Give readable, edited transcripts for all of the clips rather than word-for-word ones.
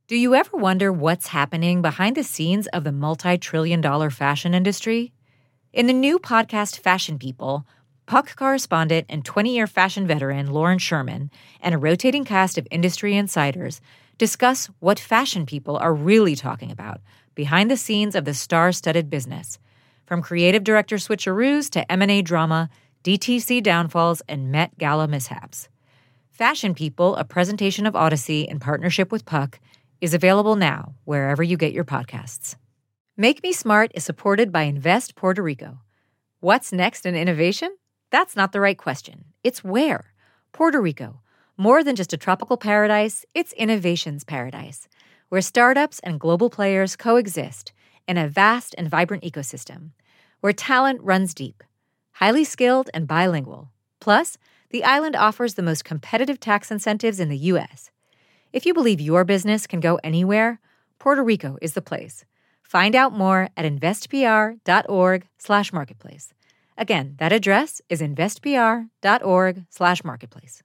Do you ever wonder what's happening behind the scenes of the multi-trillion-dollar fashion industry? In the new podcast Fashion People, Puck correspondent and 20-year fashion veteran Lauren Sherman and a rotating cast of industry insiders discuss what fashion people are really talking about behind the scenes of the star-studded business, from creative director switcheroos to M&A drama, DTC downfalls, and Met Gala mishaps. Fashion People, a presentation of Odyssey in partnership with Puck, is available now wherever you get your podcasts. Make Me Smart is supported by Invest Puerto Rico. What's next in innovation? That's not the right question. It's where. Puerto Rico. More than just a tropical paradise, it's innovation's paradise, where startups and global players coexist in a vast and vibrant ecosystem, where talent runs deep, highly skilled and bilingual. Plus, the island offers the most competitive tax incentives in the U.S. If you believe your business can go anywhere, Puerto Rico is the place. Find out more at investpr.org/marketplace. Again, that address is investpr.org/marketplace.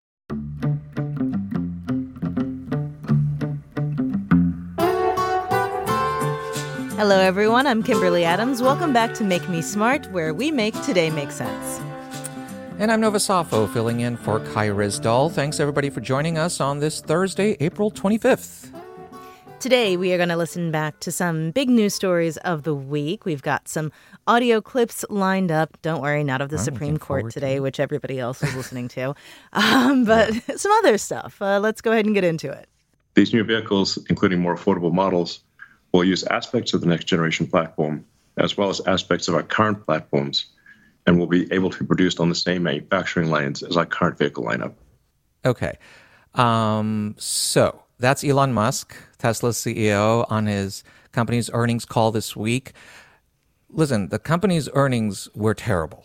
Hello, everyone. I'm Kimberly Adams. Welcome back to Make Me Smart, where we make today make sense. And I'm Nova Safo, filling in for Kai Rizdal. Thanks, everybody, for joining us on this Thursday, April 25th. Today, we are going to listen back to some big news stories of the week. We've got some audio clips lined up. Don't worry, not of the Supreme Court today, which everybody else is listening to, but some other stuff. Let's go ahead and get into it. These new vehicles, including more affordable models, will use aspects of the next generation platform, as well as aspects of our current platforms, and will be able to be produced on the same manufacturing lines as our current vehicle lineup. Okay. So that's Elon Musk, Tesla's CEO, on his company's earnings call this week. Listen, the company's earnings were terrible.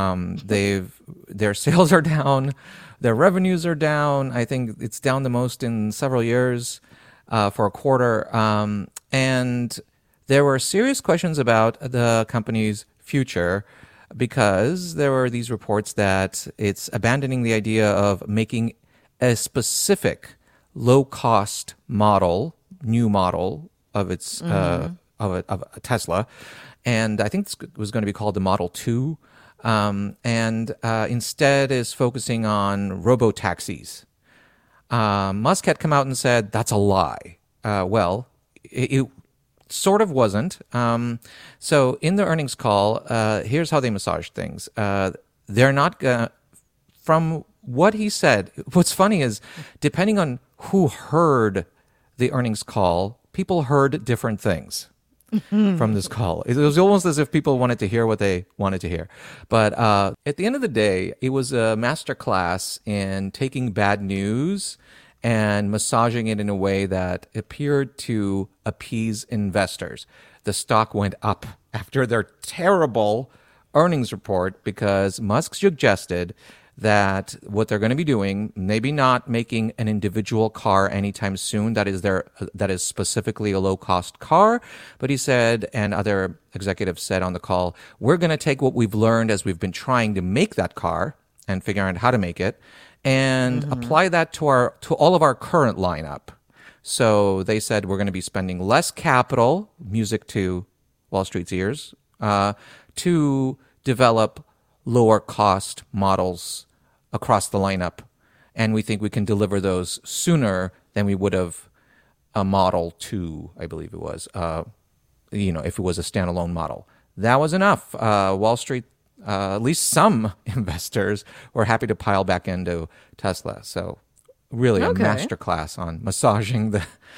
Their sales are down, their revenues are down. I think it's down the most in several years for a quarter. And there were serious questions about the company's future, because there were these reports that it's abandoning the idea of making a specific low-cost model, new model of its of a Tesla, and I think it was going to be called the Model 2, and instead is focusing on robo-taxis. Musk had come out and said that's a lie. Well, it sort of wasn't. So in the earnings call, here's how they massaged things. They're not from what he said. What's funny is, depending on who heard the earnings call, people heard different things from this call. It was almost as if people wanted to hear what they wanted to hear. But at the end of the day, it was a masterclass in taking bad news and massaging it in a way that appeared to appease investors. The stock went up after their terrible earnings report because Musk suggested that what they're going to be doing, maybe not making an individual car anytime soon that is specifically a low-cost car, but he said, and other executives said on the call, we're going to take what we've learned as we've been trying to make that car and figure out how to make it, and apply that to all of our current lineup. So they said we're going to be spending less capital, music to Wall Street's ears, to develop lower cost models across the lineup. And we think we can deliver those sooner than we would have a Model 2, I believe it was, if it was a standalone model. That was enough. Wall Street, at least some investors, were happy to pile back into Tesla. So really a masterclass on massaging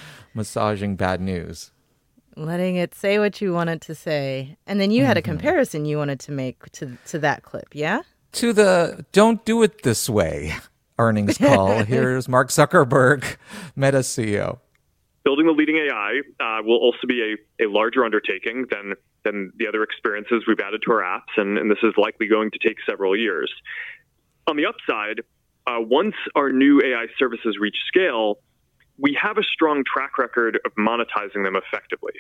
bad news. Letting it say what you want it to say. And then you had a comparison you wanted to make to that clip, yeah? To the don't do it this way earnings call. Here's Mark Zuckerberg, Meta CEO. Building the leading AI will also be a larger undertaking than the other experiences we've added to our apps, and this is likely going to take several years. On the upside, once our new AI services reach scale, we have a strong track record of monetizing them effectively.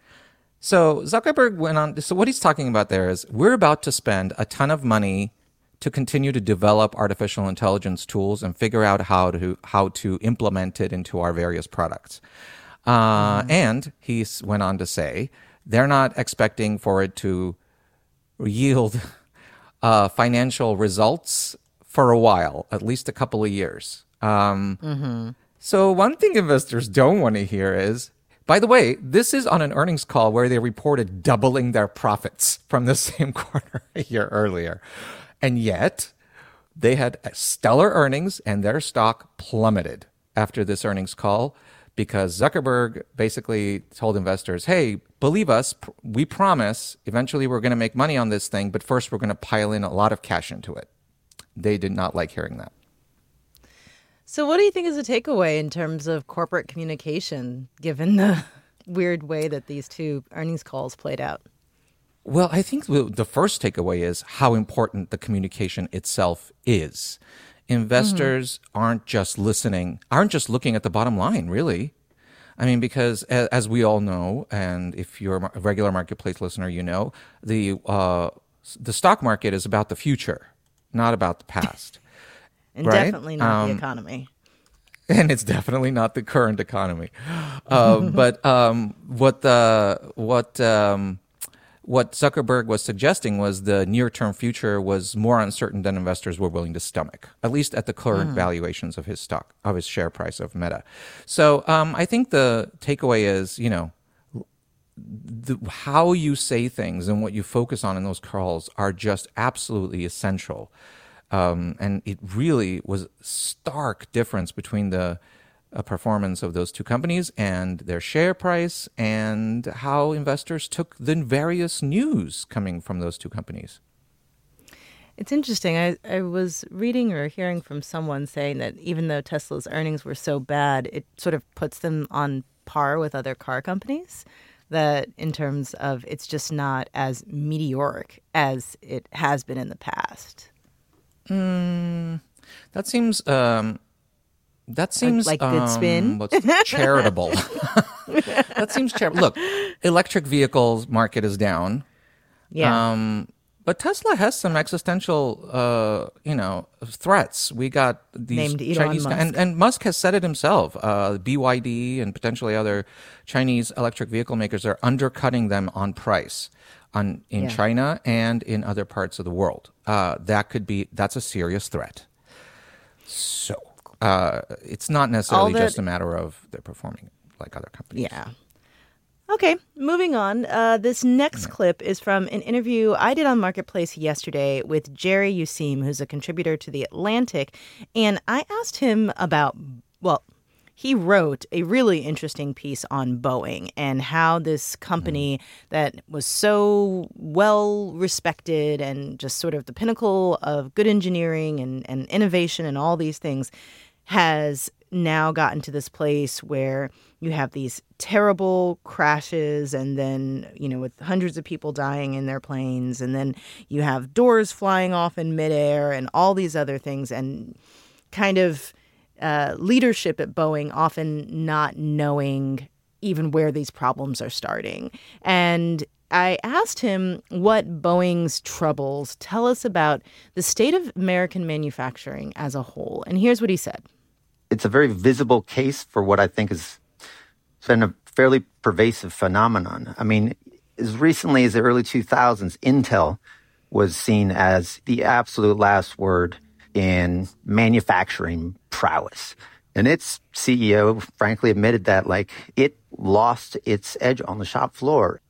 So Zuckerberg went on. So what he's talking about there is we're about to spend a ton of money to continue to develop artificial intelligence tools and figure out how to implement it into our various products. And he went on to say they're not expecting for it to yield financial results for a while, at least a couple of years. So one thing investors don't want to hear is, by the way, this is on an earnings call where they reported doubling their profits from the same quarter a year earlier. And yet they had stellar earnings and their stock plummeted after this earnings call because Zuckerberg basically told investors, hey, believe us, we promise eventually we're going to make money on this thing, but first we're going to pile in a lot of cash into it. They did not like hearing that. So what do you think is a takeaway in terms of corporate communication, given the weird way that these two earnings calls played out? Well, I think the first takeaway is how important the communication itself is. Investors aren't just looking at the bottom line, really. I mean, because as we all know, and if you're a regular marketplace listener, you know, the stock market is about the future, not about the past. And right? Definitely not the economy. And it's definitely not the current economy. But what Zuckerberg was suggesting was the near-term future was more uncertain than investors were willing to stomach, at least at the current valuations of his stock, of his share price of Meta. So I think the takeaway is, you know, how you say things and what you focus on in those calls are just absolutely essential. And it really was a stark difference between the performance of those two companies and their share price and how investors took the various news coming from those two companies. It's interesting. I was reading or hearing from someone saying that even though Tesla's earnings were so bad, it sort of puts them on par with other car companies, that in terms of it's just not as meteoric as it has been in the past. That seems like good spin. Charitable. That seems charitable. Look, electric vehicles market is down. Yeah. But Tesla has some existential, threats. We got these named Chinese Elon Musk. And Musk has said it himself. BYD and potentially other Chinese electric vehicle makers are undercutting them on price. In China and in other parts of the world. That's a serious threat. So it's not necessarily just a matter of they're performing like other companies. Yeah. Okay, moving on. This next clip is from an interview I did on Marketplace yesterday with Jerry Useem, who's a contributor to The Atlantic. And I asked him about, he wrote a really interesting piece on Boeing and how this company that was so well respected and just sort of the pinnacle of good engineering and innovation and all these things has now gotten to this place where you have these terrible crashes and then, with hundreds of people dying in their planes, and then you have doors flying off in midair and all these other things, and kind of leadership at Boeing often not knowing even where these problems are starting. And I asked him what Boeing's troubles tell us about the state of American manufacturing as a whole. And here's what he said. It's a very visible case for what I think has been a fairly pervasive phenomenon. I mean, as recently as the early 2000s, Intel was seen as the absolute last word in manufacturing prowess. And its CEO, frankly, admitted that, it lost its edge on the shop floor.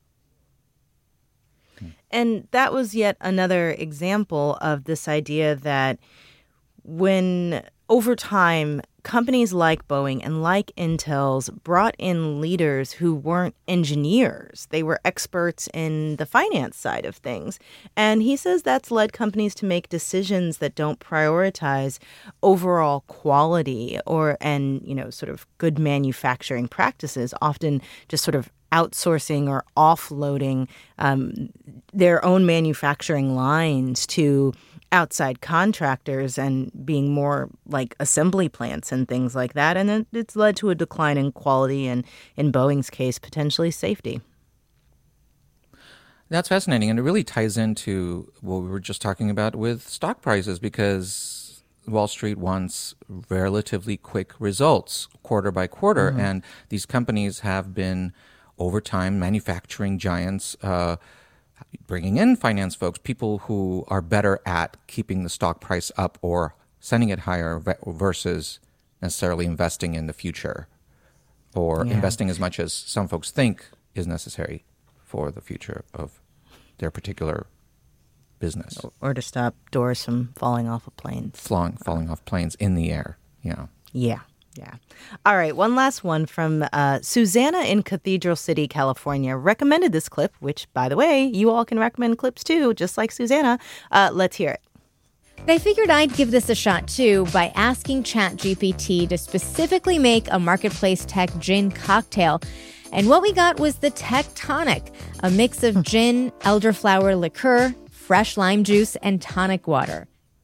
And that was yet another example of this idea that when, over time, companies like Boeing and like Intel's brought in leaders who weren't engineers. They were experts in the finance side of things. And he says that's led companies to make decisions that don't prioritize overall quality and sort of good manufacturing practices, often just sort of outsourcing or offloading their own manufacturing lines to outside contractors and being more like assembly plants and things like that. And then it's led to a decline in quality and, in Boeing's case, potentially safety. That's fascinating, and it really ties into what we were just talking about with stock prices, because Wall Street wants relatively quick results quarter by quarter, and these companies have been, over time, manufacturing giants, bringing in finance folks, people who are better at keeping the stock price up or sending it higher versus necessarily investing in the future or investing as much as some folks think is necessary for the future of their particular business. Or to stop doors from falling off of planes. Falling off planes in the air, Yeah. All right, one last one from Susanna in Cathedral City, California. Recommended this clip, which, by the way, you all can recommend clips too, just like Susanna. Let's hear it. I figured I'd give this a shot too by asking ChatGPT to specifically make a Marketplace Tech gin cocktail. And what we got was the Tech Tonic, a mix of gin, elderflower liqueur, fresh lime juice, and tonic water.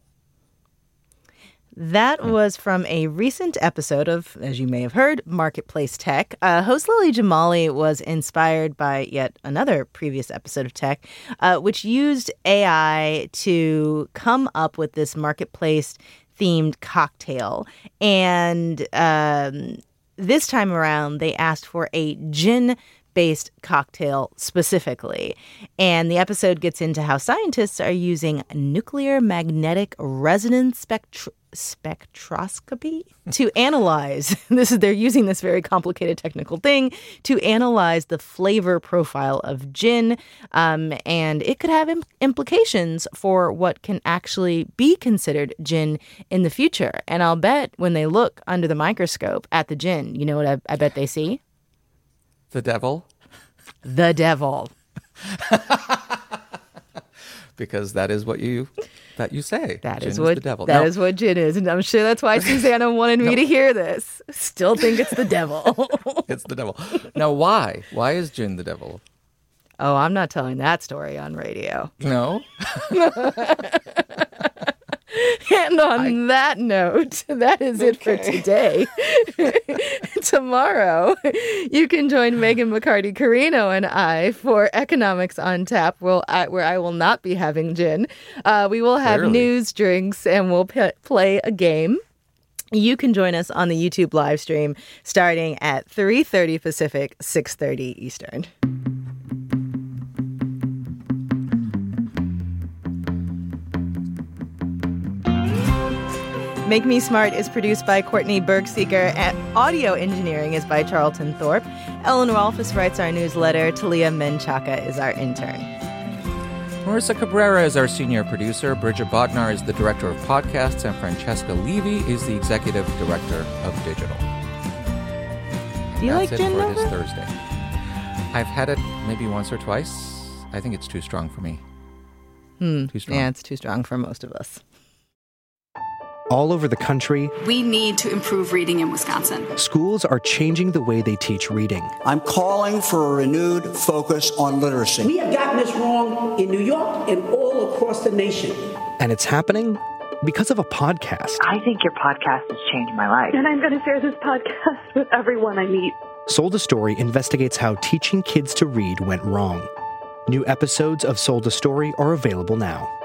That was from a recent episode of, as you may have heard, Marketplace Tech. Host Lily Jamali was inspired by yet another previous episode of Tech, which used AI to come up with this marketplace-themed cocktail. And this time around, they asked for a gin-based cocktail specifically. And the episode gets into how scientists are using nuclear magnetic resonance spectroscopy to analyze they're using this very complicated technical thing to analyze the flavor profile of gin, and it could have implications for what can actually be considered gin in the future. And I'll bet when they look under the microscope at the gin, you know what I bet they see? The devil? The devil. Because that is what you say. That gin is what the devil. That is what gin is, and I'm sure that's why Susanna wanted me to hear this. Still think it's the devil. It's the devil. Now, why? Why is gin the devil? Oh, I'm not telling that story on radio. No. And on that note, that is it for today. Tomorrow, you can join Megan McCarty-Carino and I for Economics on Tap, where I will not be having gin. We will have news, drinks, and we'll play a game. You can join us on the YouTube live stream starting at 3:30 Pacific, 6:30 Eastern. Make Me Smart is produced by Courtney Bergseeker, and audio engineering is by Charlton Thorpe. Ellen Rolfes writes our newsletter. Talia Menchaca is our intern. Marissa Cabrera is our senior producer. Bridget Bodnar is the director of podcasts, and Francesca Levy is the executive director of digital. Do you That's like gin for over? this Thursday. I've had it maybe once or twice. I think it's too strong for me. Too strong. Yeah, it's too strong for most of us. All over the country, we need to improve reading in Wisconsin. Schools are changing the way they teach reading. I'm calling for a renewed focus on literacy. We have gotten this wrong in New York and all across the nation. And it's happening because of a podcast. I think your podcast has changed my life. And I'm going to share this podcast with everyone I meet. Sold a Story investigates how teaching kids to read went wrong. New episodes of Sold a Story are available now.